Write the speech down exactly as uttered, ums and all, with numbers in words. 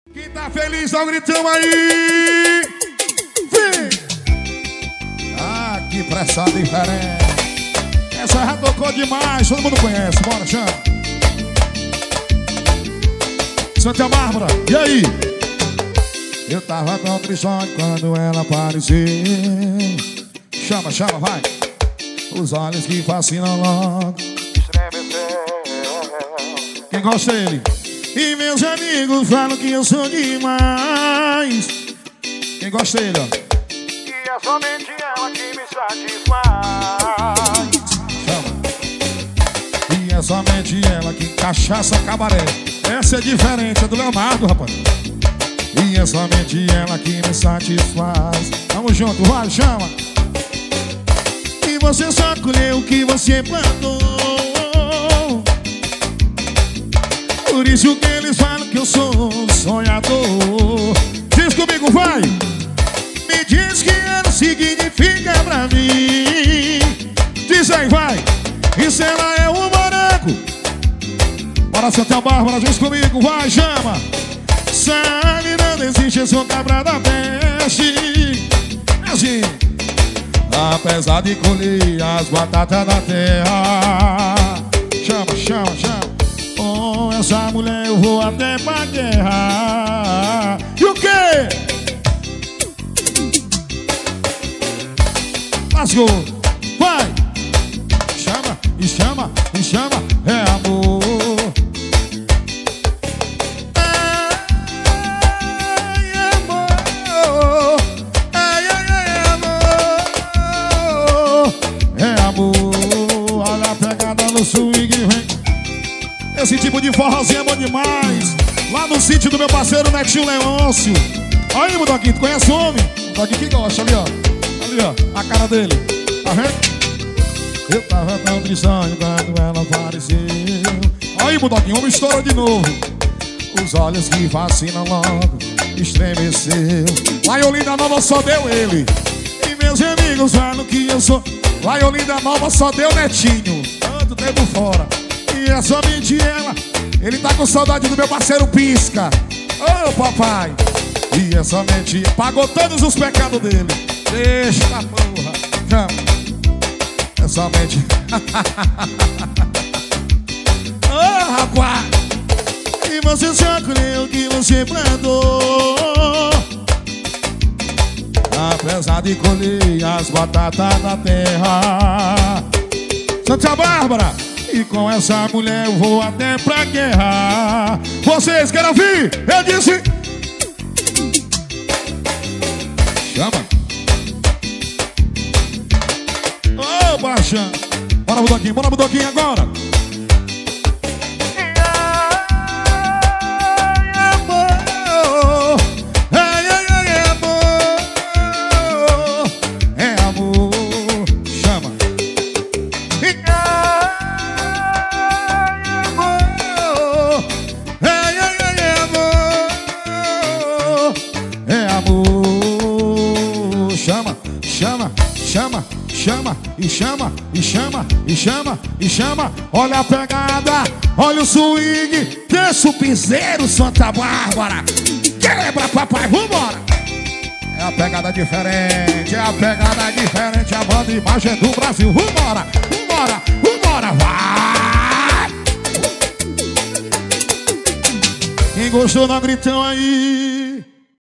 Quem tá feliz, dá um gritão aí! Vem! Ah, que pressão diferente! Essa já tocou demais, todo mundo conhece, bora, chama! Santa Bárbara, e aí? Eu tava tão tristonho quando ela apareceu. Chama, chama, vai! Os olhos que fascinam logo. Quem gosta dele? E meus amigos falam que eu sou demais. Quem gosta dele, ó? E é somente ela que me satisfaz. Chama. E é somente ela que cachaça cabaré. Essa é diferente, é do Leonardo, rapaz. E é somente ela que me satisfaz. Vamos junto, vai, chama. E você só colheu o que você plantou. Por isso que eles falam que eu sou um sonhador. Diz comigo, vai! Me diz que ela significa pra mim. Diz aí, vai! E se ela é um morango? Bora, Santa Bárbara, diz comigo, vai, chama! Sabe, não existe, eu sou cabra da peste. Assim, apesar de colher as batatas da terra. Chama, chama, chama. Com essa mulher eu vou até pra guerra. E o quê? Lascou. Vai. Chama, e chama, e chama. É amor. Ai, amor. Ai, ai, ai, amor. É amor. Olha a pegada no swing, vem. Esse tipo de forrozinho é bom demais. Lá no sítio do meu parceiro Netinho Leôncio. Olha aí, Mudoquinho, tu conhece o homem? Mudoquinho que gosta, ali ó. Ali ó, a cara dele. Tá vendo? Eu tava tão tristonho quando ela apareceu. Olha aí, Mudoquinho, o homem estourou de novo. Os olhos que fascinam logo estremeceu. Lá em Olinda Nova só deu ele. E meus amigos falam que eu sou. Lá em Olinda Nova só deu Netinho. Tanto tempo fora. E é somente ela. Ele tá com saudade do meu parceiro Pisca. Ô oh, papai. E é somente ela. Pagou todos os pecados dele. Deixa a porra. Calma. É somente. Ô oh, rapaz. E você só colheu o que você plantou. Apesar de colher as batatas da terra. Santa Bárbara. E com essa mulher eu vou até pra guerra. Vocês querem ouvir? Eu disse. Chama. Ô, oh, baixa. Bora, Mudoquinho, bora, Mudoquinho agora. Chama, chama, chama, chama, e chama, e chama, e chama, e chama. Olha a pegada, olha o swing. Deixa o piseiro, Santa Bárbara. Quebra, papai, vambora. É a pegada diferente, é a pegada diferente. A banda imagem do Brasil. Vambora, vambora, vambora, vai. Quem gostou, dá um gritão aí.